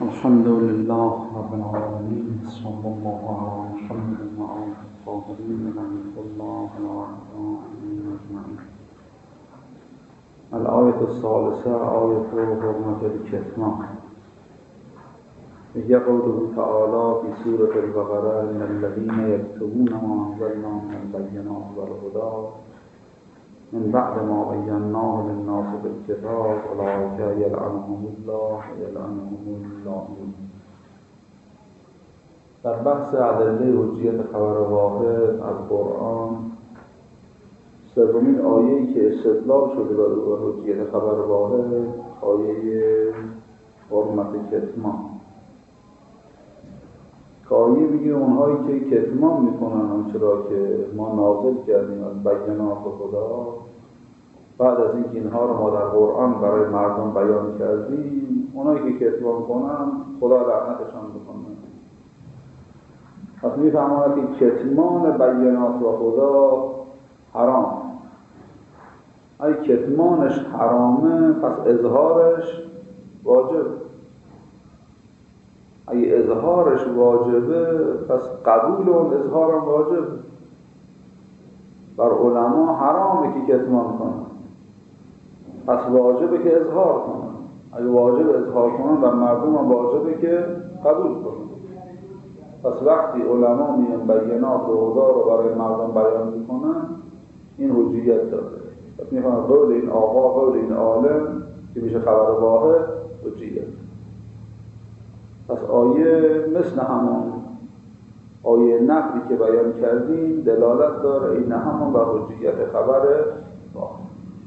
الحمد لله رب العالمين صلى الله على محمد وآله الطاهرين ورحمة الله أجمعين. الآية الثالثة آية حرمة الكتمان. هي قوله تعالى في سورة البقرة إن الذين يكتمون ما أنزلنا من البينات والهدى من بعد ما بيناه للناس بالكتاب أولئك يلعنهم الله ويلعنهم اللاعنون. در بحث ادله حجیت خبر واحد از قرآن، سومین آیه‌ای که استدلال شده بر حجیت خبر واحد آیه حرمت کتمان. که آیه میگه اونهایی که کتمان میکنن آنچه را که ما نازل کردیم از بینات خدا، بعد از اینکه اینها رو ما در قرآن برای مردم بیان کردیم، اونایی که کتمان کنن خدا لعنتشان بکنه. پس میفهماند که کتمان بینات و خدا حرام. اگه کتمانش حرامه پس اظهارش واجب. اگه اظهارش واجبه پس قبول اون اظهار هم واجب. بر علما حرامه که کتمان کنن، پس واجبه که اظهار کنن. اگه واجب اظهار کنن بر مردم هم واجبه که قبول کنن. پس وقتی علما میان بینات و خدا رو برای مردم بیان میکنن این حجیت داره. پس میفهمن قول این آقا، قول این عالم که میشه خبر واحد حجیت. پس آیه مثل همون آیه نقلی که بیان کردیم دلالت داره این همون بر حجیت خبر واحد.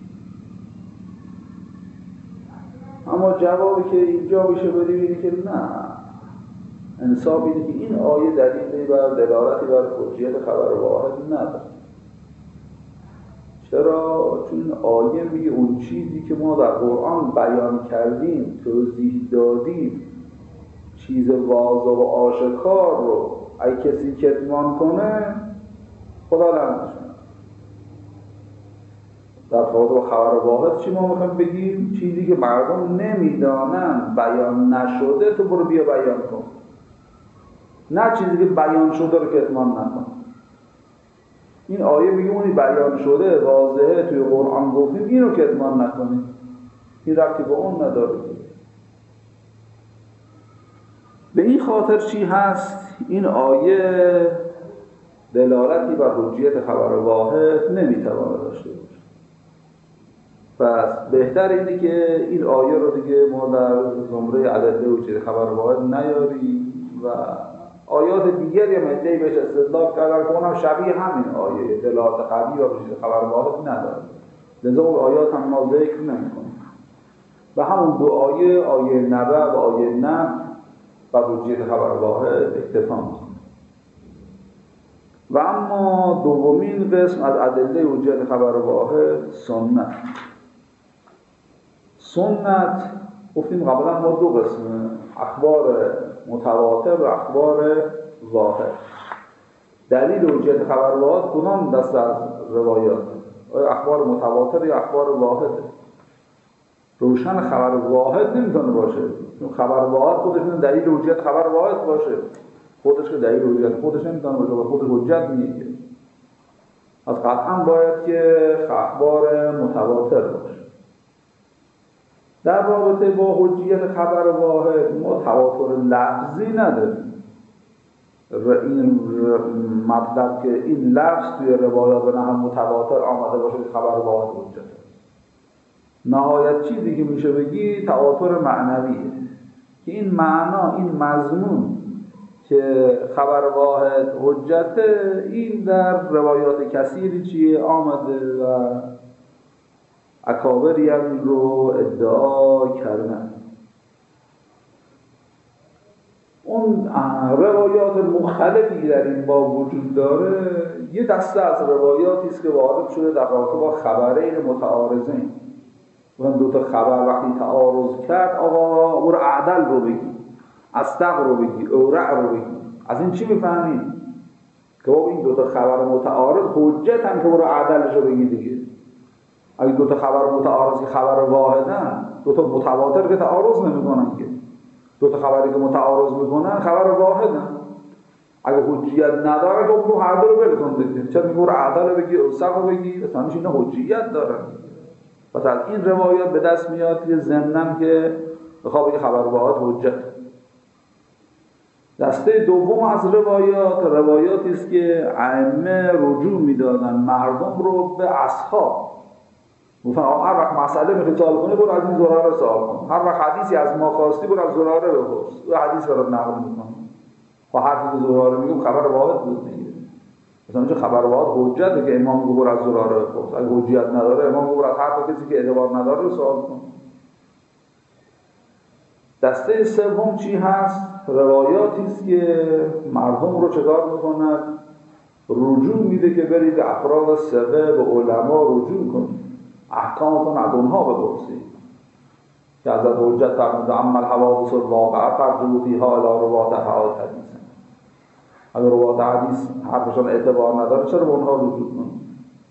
اما جوابی که اینجا میشه بدیم اینه که نه، انصاف اینه که این آیه دلیلی بر دلالتی بر حجیت خبر واحد نداره. چرا؟ چون آیه میگه اون چیزی که ما در قرآن بیان کردیم، توضیح دادیم، چیز واضح و آشکار رو اگه کسی کتمان کنه خدا لعنتش کنه. در خاطر خبر واحد چی ما میخوایم بگیم؟ چیزی که مردم نمیدانن بیان نشده تو برو بیا بیان کن، نه چیزی که بیان شده رو کتمان نکن. این آیه میگه اونی بیان شده واضحه توی قرآن گفتیم اینو کتمان نکنیم. این ربطی به اون نداره. به این خاطر چی هست؟ این آیه دلالتی بر حجیت خبر واحد نمیتواند داشته باشه. پس بهتر اینه که این آیه رو دیگه ما در زمره ادله حجیت خبر واحد نیاریم و آیات دیگری هم ادعی بهش استدلال کردن که اونم شبیه همین آیه دلالت قوی و حجیت خبر واحد نداره. لذا اون آیات هم ما ذکر نمی‌کنیم. و همون دو آیه، آیه نبأ و آیه نبأ و حجیت خبر واحد اکتفا می‌کنه. و اما دومین قسم از ادله حجیت خبر واحد سنت. سنت گفتیم قبلا ما دو قسمه، اخبار متواتر و اخبار واحد. دلیل حجیت خبر واحد کدام دسته از روایات؟ اخبار متواتر یا اخبار واحده؟ روشن خبر واحد نمیتونه باشه، چون خبر واحد خودش دلیل حجیت خبر واحد باشه. خودش که دلیل حجیت خودش نمیتونه باشه و خودش حجت میگه. از قطعا باید که اخبار متواتر باشه. در رابطه با حجیت خبر واحد ما تواتر لفظی نداریم. این مطلب که این لفظ توی روایات به نحو متواتر آمده باشه خبر واحد حجته. نهایت چیزی که میشه بگی تواتر معنویه که این معنا، این مضمون که خبر واحد حجته، این در روایات کثیری چیه آمده و اکابری هم رو ادعا کردن. اون روایات مختلفی در این باب وجود داره. یه دسته از روایاتی است که وارد شده در رابطه با خبرین متعارضین. اون دو تا خبر وقتی تعارض کرد، آقا برو عدل رو بگی، اصدق رو بگی، اورع رو بگی. از این چی میفهمید؟ که این دو تا خبر متعارض حجت هم که برو عدلش رو بگی دیگه. اگه دو تا خبر متعارض که خبر واحدن، دو تا متواتر که تعارض نمی‌کنن که. دو تا خبری که متعارض میکنن خبر واحدن. اگه حجیت نداره تو هر دو رو ولکن دیگه. چرا میگه عدل رو بگی اوثق رو بگی؟ اصلا اینا حجیت دارن. پس از این روایات به دست میاد که ضمناً که بخواد بگه خبر واحد حجت. دسته دوم از روایاتی است که ائمه رجوع میدادن مردم رو به اصحاب. مثلا هر وقت مسئله میخوای سوال کنی برو از این زراره سوال کن. هر وقت حدیثی از ما خواستی برو از زراره بپرس. و حدیث برات نقل میکنه. و حرفی که زراره میگم خبر واحد بود دیگه. مثلا چه خبر واحد حجته که امام میگه برو از زراره بپرس. اگه حجیت نداره امام میگه برو از حرف کسی که اعتبار نداره رو سوال کن. دسته سوم چی هست؟ روایاتی است که مردم رو چکار میکنند؟ رجوع میده که برید افراد ثقه و علما رجوع کنید، احکامتون از اونها بپرسید. که حضرت حجت فرموده اما الحوادث الواقعه فارجعوا فیها الی رواة حدیث. اگر رواة حدیث حرفشان اعتبار نداره چرا به اونها رجوع کنید؟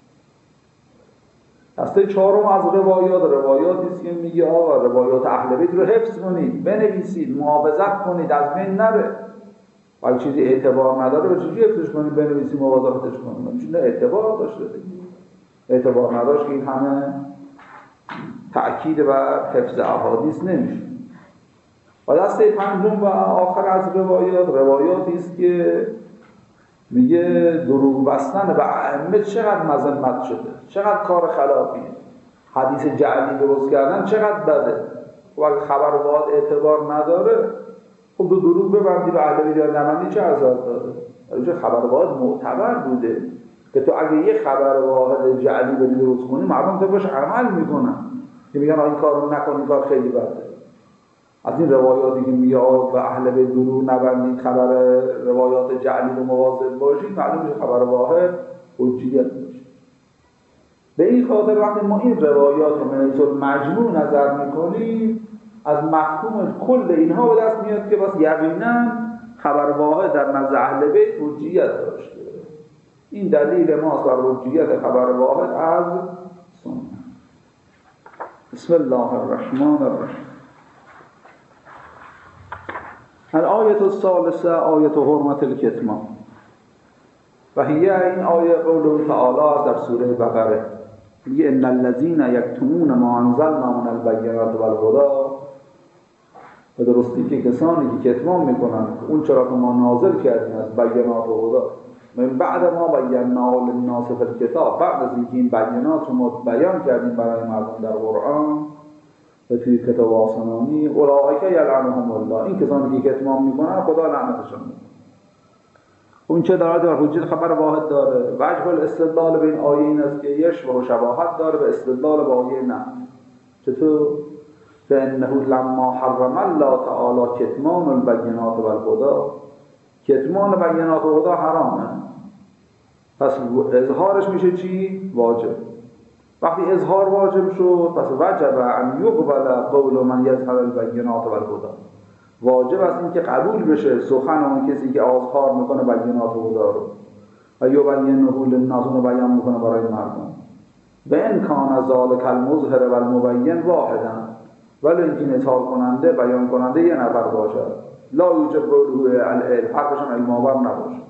دسته چهارم از روایاتی است که میگه آقا روایات اهل بیت رو حفظ کنید، بنویسید، محافظت کنید، از بین نره. ولی چیزی اعتبار نداره به چجوری حفظش کنید، بنویسید، مواظبتش کنید؟ چون اعتبار داشته دیگه. اعتبار نداشت که این همه تأکید بر حفظ احادیث نمیشه. و دسته پنجم و آخر از روایاتی است که میگه دروغ بستن به ائمه چقدر مذمت شده، چقدر کار خلافیه. حدیث جعلی درست کردن چقدر بده. و اگه خبر واحد اعتبار نداره خب دو دروغ ببندی به اهل بیت یا نبندی چه عذاب داره؟ ولی خبر واحد معتبر بوده که تو اگه یه خبر واحد جعلی بدی درست کنی مردم تو باش عمل میکنن که میگن این کارو نکن، این کار خیلی بده. از این روایاتی که میگه به اهل بیت دروغ نبندید، خبر روایات جعلی رو مواظب باشید، معلوم میشه خبر واحد حجیت باشه. به این خاطر وقتی ما این روایات رو من حیث المجموع نظر میکنیم از مفهوم کل اینها به دست میاد که بس یقینا خبر واحد در نزد اهل بیت حجیت داشته. این دلیل ماست بر حجیت خبر واحد از سنت. بسم الله الرحمن الرحیم. الآیه الثالثه آیه حرمت الکتمان و هی این آیه قوله تعالی است در سوره بقره. میگه ان الذين یکتمون ما انزلنا من البینات والهدی. به درستی که کسانی که کتمان میکنن اون چرا که ما نازل کردیم از بینات و هدی من بعد ما بینا للناس فی الکتاب، بعد از اینکه این بینات رو ما بیان کردیم برای مردم در قرآن و توی کتاب آسمانی، اولئک یلعنهم الله، این کسانی که کتمان میکنن خدا لعنتشون میکنه. اون چه داره در حجیت خبر واحد داره. وجه الاستدلال به این آیه این است که یشبه و شباهت داره به استدلال به آیه نه. چطور؟ فانه لما حرم الله تعالی کتمان البینات والهدی، کتمان بینات و هدی حرامه، پس اظهارش میشه چی؟ واجب. وقتی اظهار واجب شد پس وجب ان یقبل قول من یظهر البینات والهدی، واجب است این که قبول بشه سخن اون کسی که اظهار میکنه بینات و هدی رو و یبینه للناس رو بیان میکنه برای مردم. و ان کان ذلک المظهر و المبین واحدا، ولی اینکه اظهار کننده بیان کننده یه نفر باشه، لا یوجب قوله العلم، حرفشان علم آور نباشه.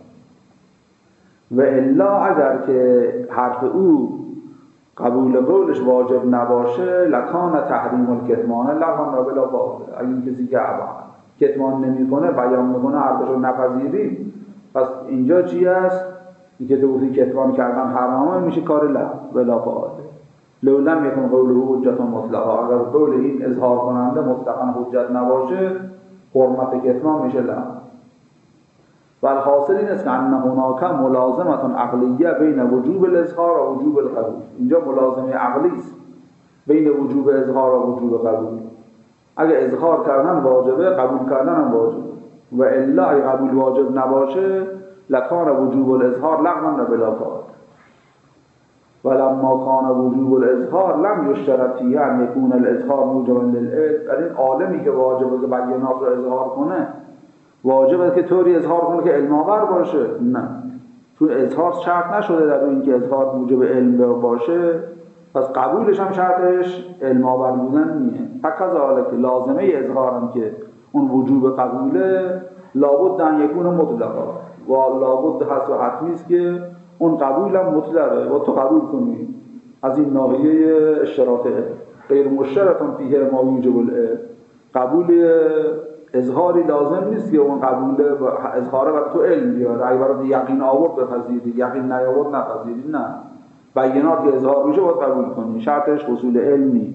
و الا اگر که حرف او قبول قولش واجب نباشه لکان تحریم الکتمان لغوا بلا باطل، اگه این کسی که کتمان نمیکنه بیان میکنه حرفشو نپذیری، پس اینجا چی است؟ این که تو کتمان کردن حرامه میشه کار بلا باطل. لو لم یکن قوله حجت مطلقه، اگر قول این اظهار کننده مطلقا حجت نباشه حرمت کتمان میشه لا. و الحاصل این است که ان هناک ملازمه عقلیه بین وجوب الاظهار و وجوب القبول. اینجا ملازمه عقلی است بین وجوب اظهار و وجوب قبول. اگه اظهار کردن واجبه قبول کردن هم واجبه، و الا اگه قبول واجب نباشه لکان وجوب الاظهار لغوا بلا فائده. ولما کان وجوب الاظهار لم یشترط فیه ان یکون الاظهار موجبا للعلم. در این عالمی که واجبه که بینات رو اظهار کنه واجبه که طوری اظهار کنه که علم آور باشه؟ نه، چون اظهار شرط نشده در این که اظهار موجب علم باشه، پس قبولش هم شرطش علم آور بودن نیه. فکذالک لازمه اظهارم که اون وجوب قبوله لابد ان یکون مطلقا و لابد هست و حتمی است که اون قبول هم مطلقه و تو قبول کنی از این ناحیه اشتراطه غیر مشترطن فیه ما یوجب العلم. قبول اظهاری لازم نیست که اون قبول اظهاره بر تو علم بیاره. اگه برات یقین آورد بپذیری، یقین نیاورد نپذیری. نه، بیانات که اظهار میشه باید قبول کنی، شرطش حصول علمی.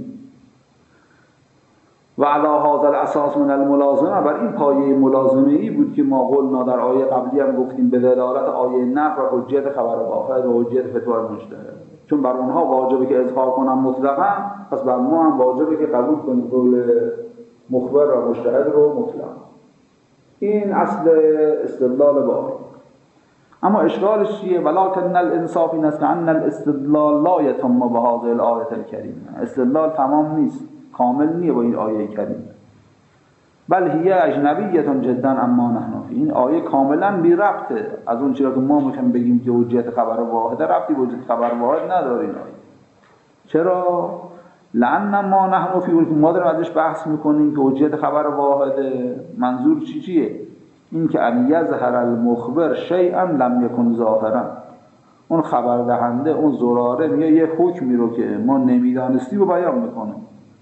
و علی هذا الاساس من الملازمه، بر این پایه ملازمه ای بود که ما قلنا در آیه قبلی هم گفتیم به دلالت آیه نفی و حجیت خبر واحد و حجیت فتوی مجتهد، چون بر اونها واجبه که اظهار کنن مطلقاً، پس بر ما هم واجبه که قبول کنیم قول مخبر و مجتهد رو مطلق. این اصل استدلال با. اما اشکالش چیه؟ ولکن الانصاف این است که ان الاستدلال لا یتم بهذه الآیه الکریمه. استدلال تمام نیست، کامل نیه با این آیه کریمه. بل هی اجنبیه جدا اما نحن فی. این آیه کاملا بی ربطه از اون چیزی که ما میخوایم بگیم که حجیت خبر واحد، ربطی به حجیت خبر واحد نداره این آیه. چرا؟ لأن ما نحن فی، ما داریم ازش بحث میکنیم که حجیت خبر واحد منظور چیه؟ این که ان یظهر المخبر شیئا لم یکن ظاهرا، اون خبر دهنده، اون زراره میاد یه حکمی رو که ما نمیدانستی رو بیان میکنه.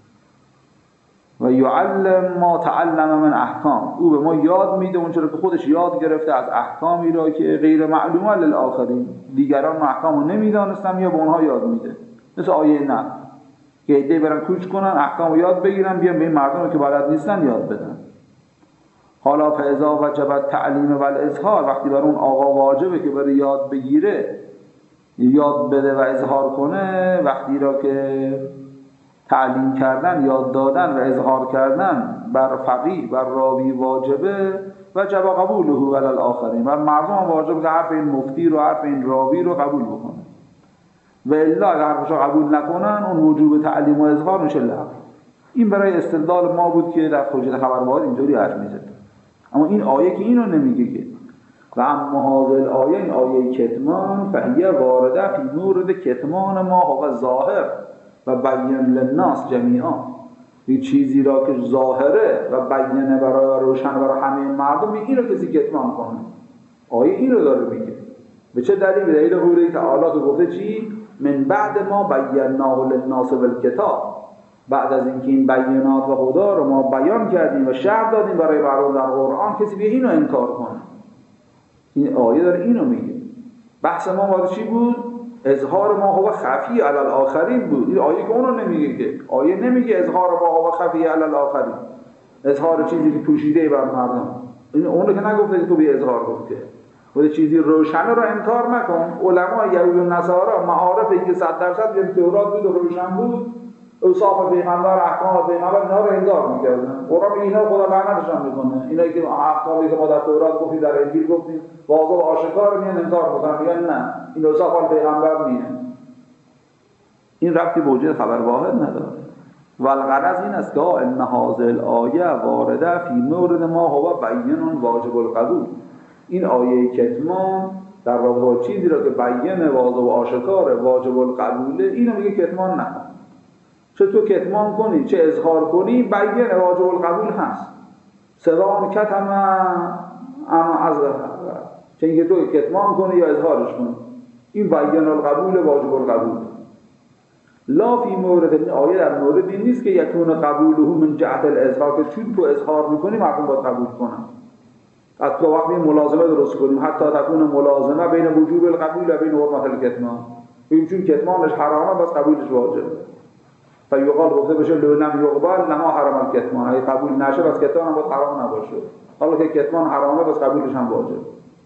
و یعلم ما تعلم من احکام، او به ما یاد میده اون چرا که خودش یاد گرفته از احکامی را که غیر معلومه للآخرین، دیگران احکام رو نمیدانستن یا به اونها یاد میده. مثل آیه نه که ایده برن کوچ کنن احکام رو یاد بگیرن بیان به این مردم که بلد نیستن یاد بدن. حالا فاذا وجب تعلیم و الاظهار، وقتی بر اون آقا واجبه که بره یاد بگیره، یاد بده و اظهار کنه، وقتی را که تعلیم کردن، یاد دادن و اظهار کردن بر فقیه، بر راوی واجبه، وجب قبوله علی الاخرین، و مردم هم واجبه که حرف این مفتی رو، حرف این راوی رو قبول بکنه. و الا اگر حرفشو قبول نکنن اون وجوب تعلیم و اظهار میشه لغو. این برای استدلال ما بود که در حجیت خبر واحد اینطوری حرف میزد. اما این آیه که اینو نمیگه که و اما هذه الآیه، این آیه کتمان، فهیه وارده فی مورد کتمان ما هو ظاهر و بیان للناس جمیعا. این چیزی را که ظاهره و بیانه برای روشن برای همه مردم، این رو کسی کتمان کنه. آیه این رو داره میگه. به چه دلیل؟ به دلیل قوله تعالی که گفته چی؟ من بعد ما بیناه للناس بالکتاب، بعد از اینکه این بیانات و خدا رو ما بیان کردیم و شرح دادیم برای مردم در قرآن، کسی به اینو انکار کنه. این آیه داره اینو میگه. بحث ما وارد چی بود؟ اظهار ما هو خفی علی الاخرین بود. این آیه که اونو نمیگه، که آیه نمیگه اظهار ما هو خفی علی الاخرین، اظهار چیزی که پوشیده بر مردم. این اونو که نگفته که تو به اظهار گفته. خود چیزی روشن رو انکار نکن. علما یهود و نصارا معارفی که 100% به تورات بود و روشن بود، اوصاف پیغمبر، احکام پیغمبر، اینا رو انکار میکردن. قرآن اینا خدا لعنتشان میکنه. اینایی که احکامی که ما در تورات گفتیم، در انجیل گفتیم، واضح و آشکار میان انکار میکنن، میگن نه این اوصاف پیغمبر نیست. این ربطی به وجود خبر واحد نداره. و الغرض این است که ان هذه الآیه وارده فی مورد ما هو بیان واجب القبول. این آیه کتمان در رابطه با چیزی را که بیان واضح و آشکار واجب القبوله، اینو میگه کتمان نکن. چه تو کتمان کنی چه اظهار کنی، بیان واجب القبول هست. سواء کتم اما از چه اینکه تو کتمان کنی یا اظهارش کنی، این بیان القبول واجب القبول. لا فی مورد، این آیه در موردی نیست که یکون قبوله من جهت الاظهار، که چون تو اظهار میکنی مردم باید قبول کنن. حتی وقتی ملازمه درست کنیم، حتی تکون ملازمه بین وجوب القبول و بین حرمت الکتمان. این چون کتمانش حرامه بس قبولش واجب. فیقال گفته بشه لو لم یقبل لما حرم الکتمان، اگه قبول نشه بس کتمان هم باید حرام نباشه. حالا که کتمان حرامه بس قبولش هم واجب.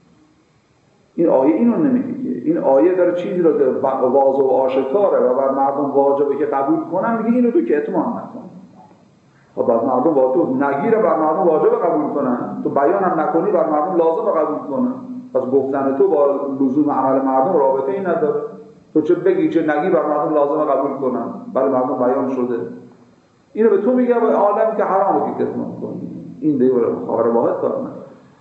این آیه اینو نمیگه که این آیه داره چیزی رو که واضح و آشکاره و بر مردم واجبه که قبول کنن، میگه اینو تو کتمان نکن. و بعد مردم واجب نگیره، بر مردم واجب قبول کنن، تو بیان هم نکنی بر مردم لازم قبول کنن. پس گفتن تو با لزوم عمل مردم رابطه ای نداره. تو چه بگی چه نگی بر مردم لازم قبول کنن، برای مردم بیان شده. اینو به تو میگه به عالم که حرامه که کتمان کنی. این دیگه خبر واحد کار نداره.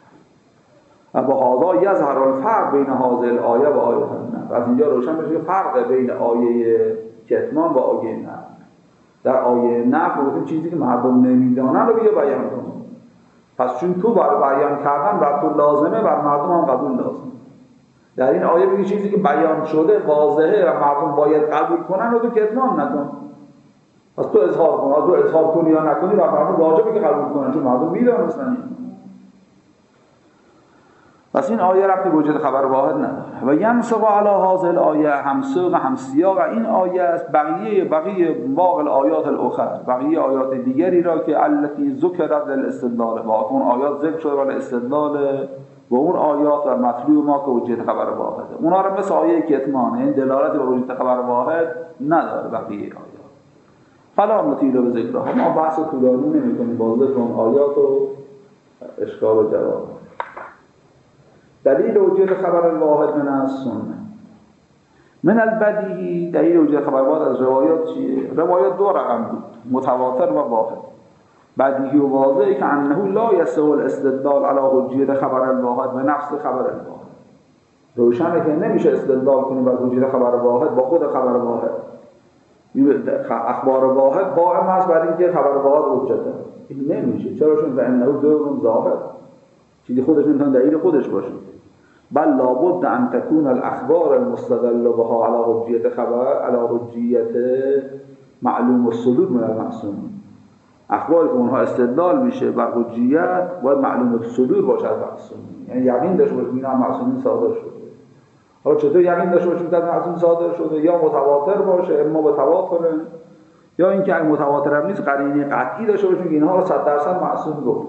و با هذا یظهر الفرق بین هذه الآیه و آیه النفی. از اینجا روشن بشه که فرق بین آیه کتمان و آیه نفی. در آیه نفی گفتیم چیزی که مردم نمیدانن رو بیا بیان کن. پس چون تو برای بیان کردن بر تو لازمه، بر مردم هم قبول لازمه. در این آیه میگه چیزی که بیان شده واضحه و مردم باید قبول کنن رو تو کتمان نکن. پس تو اظهار کن، تو اظهار کنی یا نکنی بر مردم واجبه که قبول کنن، چون مردم میدونستن. پس این آیه ربطی به وجود خبر واحد نداره. و ینسق علی هذه الآیه همسوق همسیاق این آیه است بقیه باقی الآیات الاخر، بقیه آیات دیگری را که التي ذکرت للاستدلال با اون آیات ذکر شده برای استدلال و اون آیات و مطلوب ما که وجود خبر واحده، اونا رو مثل آیه کتمان این دلالتی به وجود خبر واحد نداره. بقیه آیات فلا نطیل به ذکرها، ما بحث طولانی نمی‌کنیم با ذکر اون آیات و اشکال و جواب. دلیل وجود خبر الواحد من السنه من البدیهی، دلیل وجود خبر واحد از روایات چیه؟ روایات دو رقم بود، متواتر و واحد. بدیهی و واضحی که انه لا یصح الاستدلال علی حجیت خبر الواحد و نفس خبر الواحد، روشنه که نمیشه استدلال کنیم بر وجود خبر واحد با خود خبر واحد. اخبار واحد قائم است بر اینکه خبر واحد حجته، این نمیشه. چرا؟ چون انه دور ظاهر، چیزی خودش نمیتونه دلیل خودش باشه. بل لابد ان تكون الاخبار المستدل بها على حجیت خبر على حجیت معلوم الصدور من المعصوم، اخباری که اونها استدلال میشه بر حجیت و معلوم الصدور باشه از معصوم، یعنی یقین داشته باشه اینا معصومین صادر شده. حالا چطور یقین داشته باشه که معصوم صادر شده؟ یا متواتر باشه، اما به تواتر، یا اینکه اگه متواتر هم نیست قرینه قطعی داشته باشه که اینها رو 100% معصوم گفته.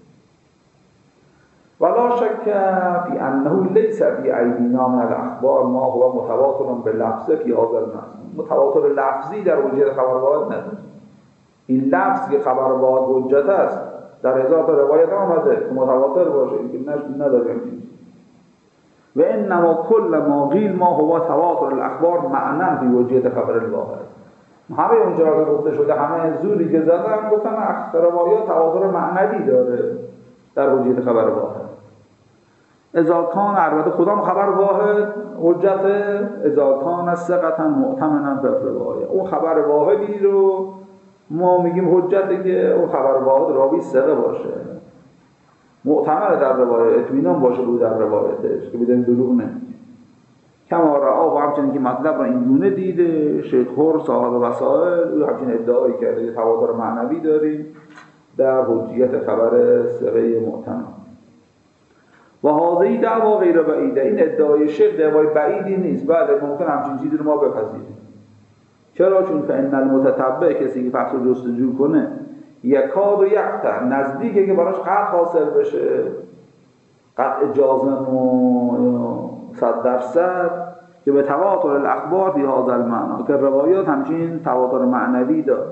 ولا شک فی انه لیس فی ایدینا من الاخبار ما هو متواتر بلفظ فی هذا المعنى، متواتر لفظی در وجود خبر واحد نداره. این لفظ که خبر واحد حجت است در هزار تا روایت آمده که متواتر باشه، این نداریم. و انما کل ما قیل ما هو تواتر الاخبار معنا فی وجود خبر الواحد، همه اونجا که گفته شده، همه زوری که زدن گفتن روایات تواتر معنوی داره در وجود خبر واحد. اذا کان البته خدا خبر واحد حجت، اذا کان ثقتا مؤتمنا به روایه، اون خبر واحدی رو ما میگیم حجته که اون خبر واحد راوی ثقه باشه، معتمد در روایت، اطمینان باشه بود در روایتش که بدون دروغ نمیگه. کما رآه، همچنین که مطلب را این گونه دیده شیخ هر صاحب وسائل، او همچنین ادعایی کرده که تواتر معنوی داریم در حجیت خبر ثقه معتمد. و هذه دعوا غیر بعیده، این ادعای شیخ دعوای بعیدی نیست، بله ممکن همچین چیزی رو ما بپذیریم. چرا؟ چون فإن المتتبع، کسی که بحث رو جستجو کنه، یکاد و یقطع، نزدیکه که براش قطع حاصل بشه، قطع جازم و 100% که به تواتر الاخبار فی هذا المعنى، که روایات همچین تواتر معنوی داره.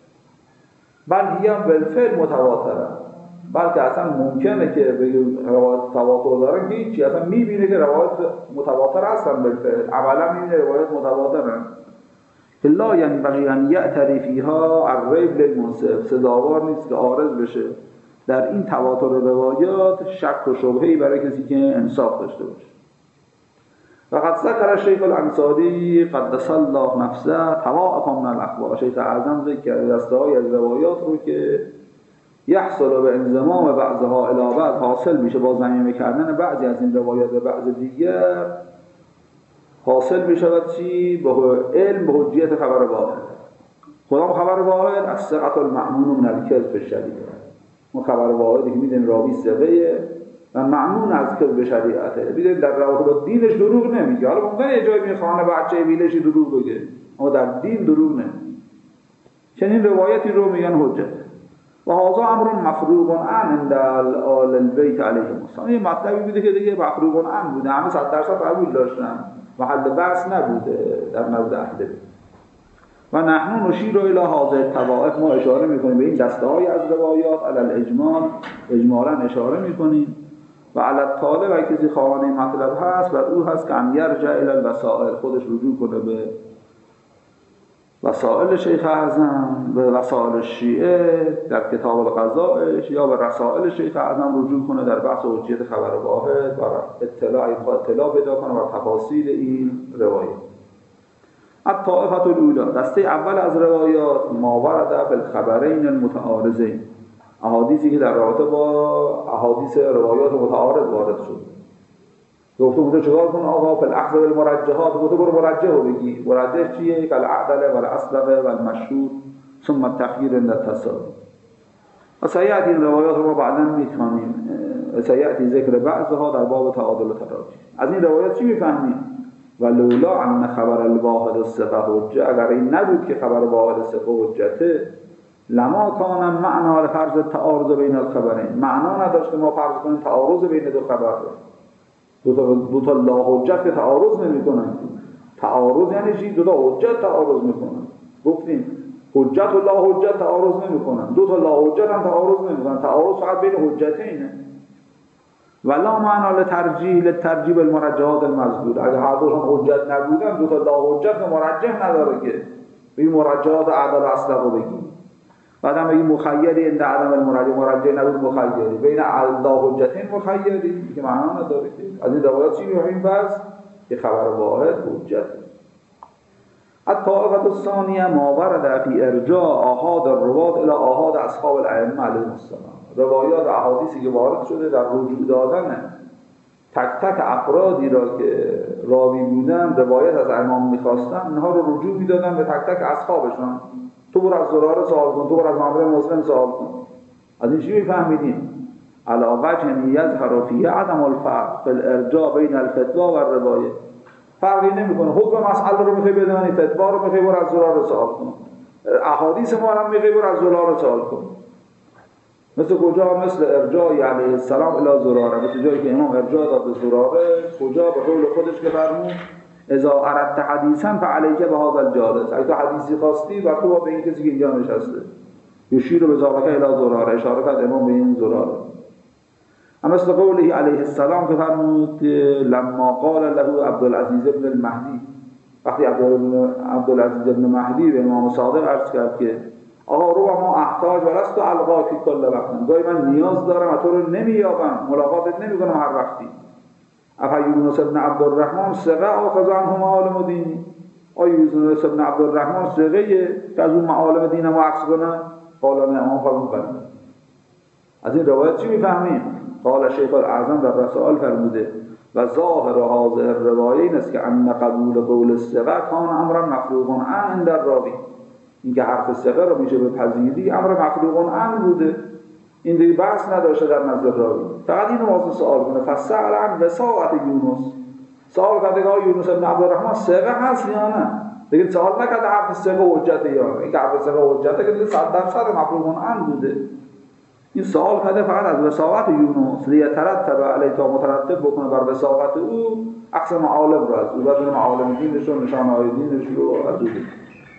بل هیم بالفعل متواتره، بلکه اصلا ممکنه که بگیم روایت تواتر دارن که هیچی، اصلا میبینه که روایت متواتر هستن، بالفعل عملا میبینه روایت متواترن. لا ینبغی ان یعتری فیها الریب للمنصف، سزاوار نیست که عارض بشه در این تواتر روایات شک و شبهه‌ای برای کسی که انصاف داشته باشه. وقد ذکر شیخ الانصاری قدس الله نفسه طوائف من الاخبار، شیخ اعظم ذکر کرده دسته‌های از روایات رو که یحصل به انضمام بعضها الی بعض، حاصل میشه با ضمیمه کردن بعضی از این روایات به بعض دیگر، حاصل میشود چی؟ به علم به حجیت خبر واحد. خدا خبر واحد از ثقة المأمون من الکذب شریعه، اون خبر واحدی که میدونیم راوی ثقه و مأمون از کذب شریعته، میدونیم در رابطه با دینش دروغ نمیگه. حالا ممکنه یه جایی میخوانه بچه ویلشی دروغ بگه، اما در دین دروغ نمیگه. چنین روایتی رو میگن حجت. و هذا امر مفروغ عن عند آل البیت علیهم السلام، این مطلبی بوده که دیگه مفروغ عن بوده، همه 100% قبول داشتن، محل بحث نبوده در مورد اهل بیت. و نحن نشیر الی هذه الطوائف، ما اشاره میکنیم به این دسته‌های از روایات علی الاجمال، اجمالا اشاره میکنیم. و علی الطالب، اگه کسی خواهان مطلب هست و او هست که ان یرجع الی الوسائل، خودش رجوع کنه به وسائل شیخ اعظم، به وسائل شیعه در کتاب القضائش، یا به رسائل شیخ اعظم رجوع کنه در بحث حجیت خبر واحد و اطلاع پیدا کنه و تفاصیل این روایت. الطائفة الاولى، دسته اول از روایات ما ورد فی الخبرین المتعارضین، احادیثی که در رابطه با احادیث روایات متعارض وارد شد. گفته چیکار کن آقا فی الاخذ بالمرجحات، گفته برو مرجح رو بگی. مرجح چیه؟ که العدل و الاصدق و المشهور ثم التخییر عند التساوی. و سیأتی این روایات رو ما بعدا میخوانیم، سیأتی ذکر بعضها در باب تعادل و تراجح. از این روایات چی میفهمیم؟ و لولا ان خبر الواحد الثقه حجه، اگر این نبود که خبر واحد ثقه حجته، لما کان معنا لفرض تعارض بین الخبرین، معنا نداشت که ما فرض کنیم تعارض بین دو خبر دو تا لا حجت که تعارض نمیکنن. تعارض یعنی چی؟ دو تا حجت تعارض میکنن. گفتیم حجت و لا حجت تعارض نمیکنن، دو تا لا حجت هم تعارض نمیکنن، تعارض فقط بین حجتینه. ولا معنا لترجیح المرجحات المذکور، اگه هر دوشون حجت نبودن دو تا لا حجت مرجح نداره که به مرجحات اعدل اصدق رو بگیم. بعدم بگیم مخیری عند عدم مرجح نبود، مخیری بین لا حجتین مخیری که معنا نداره. از این روایات چی می‌فهمیم؟ بس که خبر واحد حجت. الطائفة الثانیه ما ورد فی ارجاء آحاد الرواة الی آحاد اصحاب الائمه علیهم السلام، روایات احادیثی که وارد شده در رجوع دادن تک تک افرادی را که راوی بودن روایت از امام می‌خواستن، اینها رو رجوع می‌دادن به تک تک اصحابشون. تو برو از زراره سوال کن، تو برو از معمر مسلم سوال کن. از این چی می‌فهمیدیم؟ علی وجه یظهر فیه عدم الفرق فی الارجاء بین الفتوی و الروایه. فرقی نمی‌کنه، حکم مسئله رو می‌خوای بدونی، فتوا رو می‌خوای برو از زراره سوال کن، احادیث ما هم می‌خوای برو از زراره سوال کن. مثل کجا؟ مثل ارجاع علیه السلام الی زراره، مثل جایی که امام ارجاع داد به زراره، کجا؟ به قول خودش که فرمود اذا اردت حدیثا فعلیک بهذا الجالس، اگه تو حدیثی خواستی و تو به این کسی که اینجا نشسته. یشیر به ذالک الی زراره، اشاره کرد امام به این زراره. اما مثل قوله علیه السلام که فرمود لما قال له عبدالعزیز ابن المهدی، وقتی عبدالعزیز ابن مهدی به امام صادق عرض کرد که آقا رو ما احتاج ولست القا فی کل وقت، گاهی من نیاز دارم و تو رو نمییابم، ملاقاتت نمیکنم هر وقتی. افا یونس ابن عبدالرحمن ثقه آخذ عنه معالم دینی، آیا یونس ابن عبدالرحمن ثقه که از اون معالم دین ما عکس کنه؟ قال نه، امام فرمود بله. از این روایت چی میفهمیم؟ قال شیخ الاعظم در رسائل فرموده و ظاهر هذه الروایه این است که ان قبول قول الثقه کان امرا مفروغ عن در راوی، اینکه حرف ثقه رو میشه بپذیری امر مفروغ عن بوده، این دیگه بحث نداشته در نظر راوی. فقط اینو واسه سوال کنه فسأل عن وساعت یونس، سوال کرده که یونس ابن عبدالرحمن ثقه هست یا نه، دیگه سوال نکرده حرف ثقه حجت یا نه، اینکه حرف ثقه حجته که دیگه 100% مفروغ عن بوده. این سوال کرده فقط از وساعت یونس، لیترتب علی، تا مترتب بکنه بر وساعت او عکس معالم رو از او، بدون معالم دینش و نشانه‌های دینش رو از او دید.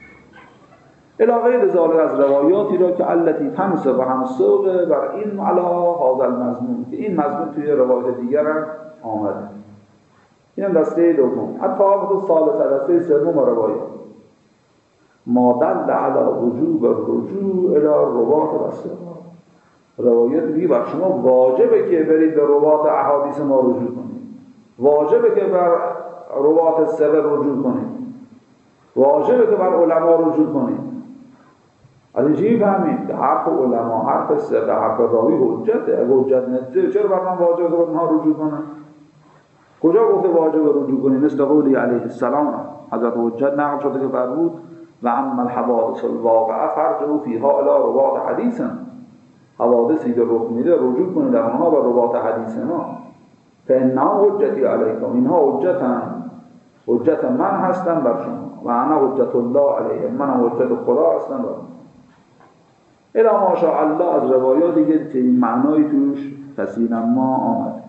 علاوه ذالک از روایاتی را که التی تنسب و همسوق بر این علا هذا المضمون، که این مضمون توی روایت دیگر هم آمده. این هم دسته دوم. الطائفة الثالثه، دسته سوم روایات ما دل علی وجوب الرجوع الی الرواة و الثقات، روایت میگه بر شما واجبه که برید به روات احادیث ما رجوع کنید، واجبه که بر روات ثقه رجوع کنید، واجبه که بر علما رجوع کنید. از این چی فهمید؟ که حرف علما، حرف ثقه، حرف راوی حجته. اگه حجت نده چرا بر من واجبه که بر اونها رجوع کنم؟ کجا گفته واجبه رجوع کنید؟ مثل قولی علیه السلام حضرت حجت نقل شده که فرمود و اما الحوادث الواقعه فرجعوا فیها الی روات حدیثا، حوادثی که رخ میده رجوع کنید در اونها به روات حدیثنا، فانها حجتی علیکم، اینها حجت من هستن بر شما، و انا حجت الله علیهم، من حجت خدا هستم بر شما. الی ماشاء الله از روایاتی که این معنای توش کثیرا ما آمد.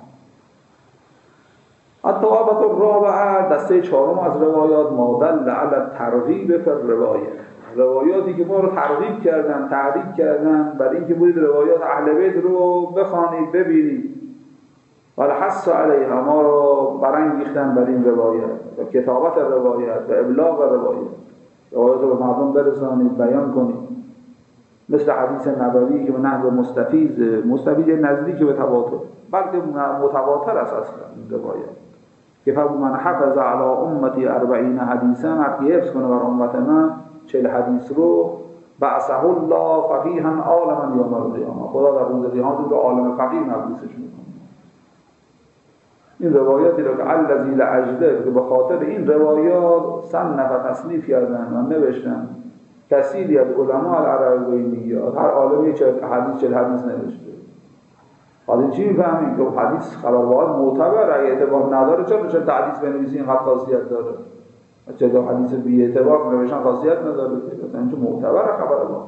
الطائفة الرابعه، دسته چهارم از روایات ما دل علی الترغیب فی الروایه، روایاتی که ما رو ترغیب کردن، تحریک کردن برای اینکه بودید روایات اهل بیت رو بخوانید، ببینید، ولی حث علیها، ما رو برانگیختن بر این روایت و کتابت روایت و ابلاغ روایت رو به مردم برسانید، بیان کنید. مثل حدیث نبوی که به نحو مستفیض نزدیک به تواتر، بلکه متواتر است اصلا این روایت که فرمود من حفظ علی امتی 40 حدیثا، هر کی حفظ کنه بر امت من 40 حدیث رو بعثه الله فقیها عالما یوم القیامه، خدا در روز قیامت به عالم فقیه مبعوثش میکنه. این روایاتی رو که الذی لاجده که به خاطر این روایات صنف تصنیف کردن و نوشتن کثیری از علما العربیات، هر عالمی چه حدیث نوشته. حالا چی میفهمیم که حدیث خبرواحد معتبر اگه اعتبار نداره چرا حدیث بنویسی اینقدر خاصیت داره؟ چرا حدیث بی اعتبار نوشتن خاصیت نداره؟ مثلا اینجا معتبر خبرواحد.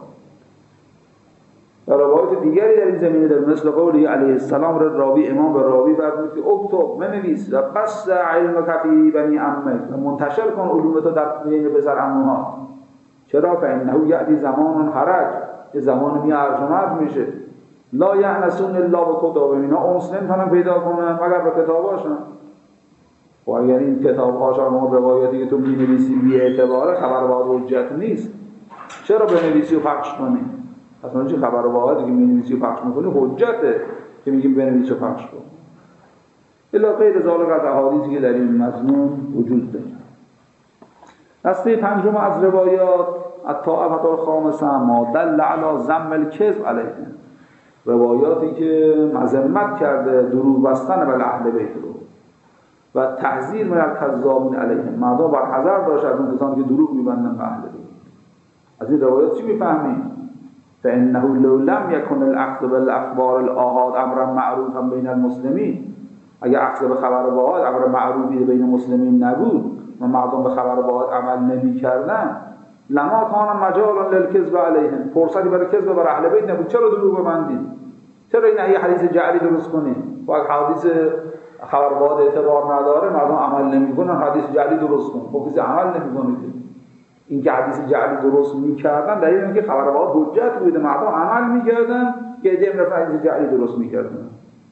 در روایات دیگری در این زمینه در مثل قولی علیه السلام راوی امام به راوی فرمود که اکتب بنویس و بس علمک فی بنی عمک، منتشر کن علومتو در بین پسر عموها. چرا؟ فانه یأتی زمان حرج، یه زمان میارجمت میشه، لا یعنسون الا بکتاب، اینا انس نمیتونن پیدا کنن مگر به کتاباشون. و اگر این کتاب‌هاشون اون روایاتی که تو می‌نویسی بی اعتباره، خبر واحد حجت نیست، چرا بنویسی و پخش کنی؟ اصلا چه خبر واحدی که می‌نویسی و پخش می‌کنی حجته که میگیم بنویس و پخش کن. الا غیر ذالک از احادیثی که در این مضمون وجود داره. دسته پنجم از روایات الطائفة الخامسة ما دل علی ذم الکذب علیه، روایاتی که مذمت کرده دروغ بستن بر اهل بیت رو و تحذیر من الکذابین علیهم، مردم بر حذر داشت از اون کسانی که دروغ میبندن به اهل بیت. از این روایات چی میفهمیم؟ فانه لو لم یکن الاخذ بالاخبار الاحاد امرا معروفا بین المسلمین، اگر اخذ به خبر واحد امر معروفی بین مسلمین نبود و مردم به خبر واحد عمل نمی‌کردن، لما کان مجال للکذب علیهم، فرصتی برای کذب بر اهل بیت نبود. چرا دروغ ببندید؟ چرا این حدیث جعلی درست کنید؟ و اگه حدیث خبر واحد اعتبار نداره مردم عمل نمی‌کنن، حدیث جعلی درست کن. خب کسی عمل نمی‌کنه. این که حدیث جعلی درست می‌کردن دلیل اینه که خبر واحد حجت بوده، مردم عمل می‌کردن که ایده حدیث جعلی درست می‌کردن.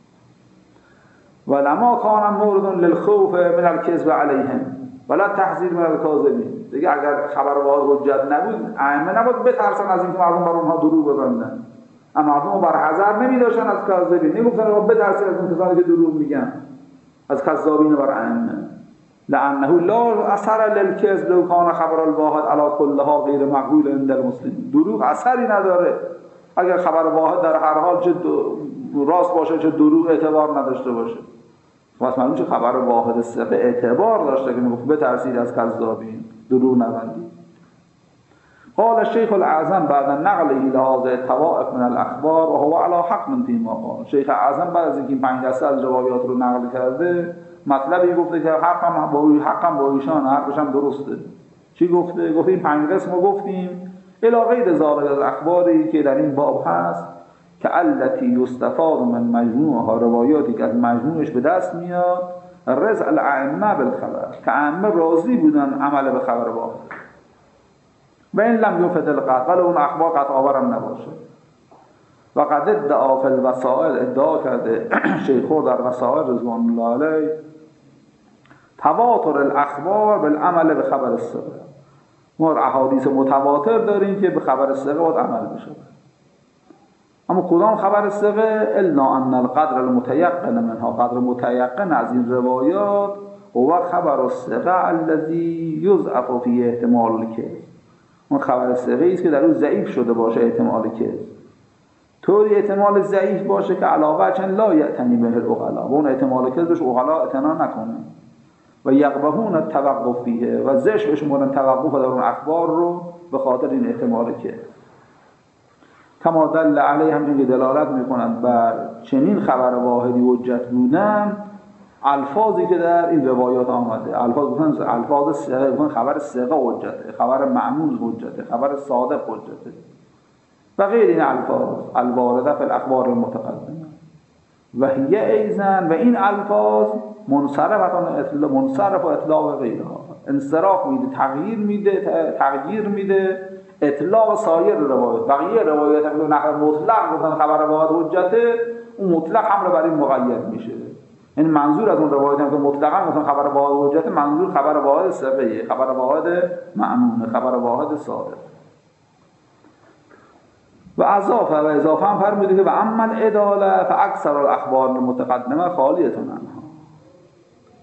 ولما کان مورد للخوف من الکذب علیهم ولا تحذیر من الکاذبین، دیگه اگر خبر واحد حجت نبود ائمه نباید بترسن از اینکه مردم بر اونها دروغ ببندن، اما مردم بر حذر نمی‌داشتن از کاذبین، نمی‌گفتن ما بترسید از اون کسانی که دروغ میگن، از کذابین بر ائمه. لانه لا اثر للکذب لو کان خبر الواحد علی كلها غیر مقبول عند المسلمین، دروغ اثری نداره اگر خبر واحد در هر حال چه راست باشه چه دروغ اعتبار نداشته باشه. واسه معلوم چه خبر واحد ثقه اعتبار داشته که میگفت بترسید از کذابین، دروغ نبندید. قال الشيخ الاعظم بعد نقله لهذا الطوائف من الاخبار وهو على حق فيما قال، شیخ اعظم بعد از اینکه 5 دسته از روایات رو نقل کرده مطلبی گفته که حقم با ایشان، حرفش هم درسته. چی گفته؟ گفت این 5 قسم رو گفتیم الی غیر ذالک از اخباری که در این باب هست که التی یستفاد من مجموعها، روایاتی که از مجموعش به دست میاد رضا الائمه بالخبر، که ائمه راضی بودن عمل به خبر واحد و این لم یفد القطع، ولی اون اخبار قطع آورم نباشه. و قد ادعا فی الوسائل، ادعا کرده شیخور در وسائل رضوان الله علیه تواتر الاخبار بالعمل به خبر الثقه، ما احادیث متواتر داریم که به خبر الثقه باید عمل بشه. اما کدام خبر ثقه؟ الا ان القدر المتيقن منها، قدر متيقن از این روایات هو خبر الثقه الذي يضعف فيه احتمال الكذب، اون خبر ثقه است که در اون ضعیف شده باشه احتمال کذب، طوری احتمال ضعیف باشه که علاوه چن لا یعتنی به العقلا، و اون احتمال کذبش عقلا اعتنا نکنه و یقبهون التوقف فیه، و زشت بشمونن توقف در اون اخبار رو به خاطر این احتمال کذب. کما دل علیه، همچون که دلالت میکنند بر چنین خبر واحدی حجت بودن الفاظی که در این روایات آمده. الفاظ گفتن الفاظ ثقه، گفتن خبر ثقه حجته، خبر معمول حجته، خبر صادق حجته و غیر این الفاظ الوارده فی الاخبار المتقدمه و هی ایزن، و این الفاظ منصرف و اطلاق غیرها، انصراف میده، تغییر میده اطلاق سایر روایات. بقیه روایات هم نقل مطلق گفتن خبر واحد حجته، اون مطلق حمله بر این مقید میشه. این منظور از اون روایت هم که مطلقاً گفتن خبر واحد حجته، منظور خبر واحد ثقه، خبر واحد مأمون، خبر واحد صادق. و اضافه هم فرموده که و اما العداله فاکثر الاخبار المتقدمه خالیه عنها، اما اگر خبر واحد حجت نبود، اما مردم بر حذر داشتن از اون کسانی که دروغ میگن، از کذابین بر ائمه،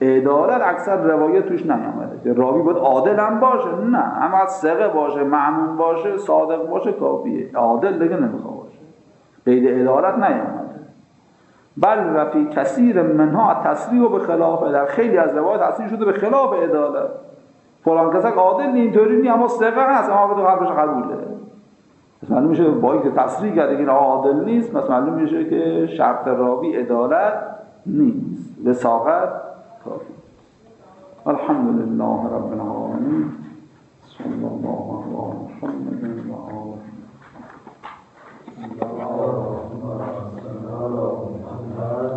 عدالت اکثر روایت توش نیامده که راوی باید عادل هم باشه، نه، اما ثقه باشه، مأمون باشه، صادق باشه کافیه. عادل دیگه نمیخواد باشه، قید عدالت نیامده. بل و فی کثیر منها تصریح به خلافه، در خیلی از روایات تصریح شده به خلاف عدالت. فلان کس عادل اینطوری نیست اما ثقه هست، اما به قلبش قبوله. پس معلوم میشه با اینکه تصریح کرده این عادل نیست، پس معلوم میشه که شرط راوی عدالت نیست، وثاقت کافی. الحمدلله رب العالمین، صلی الله علی محمد و آله.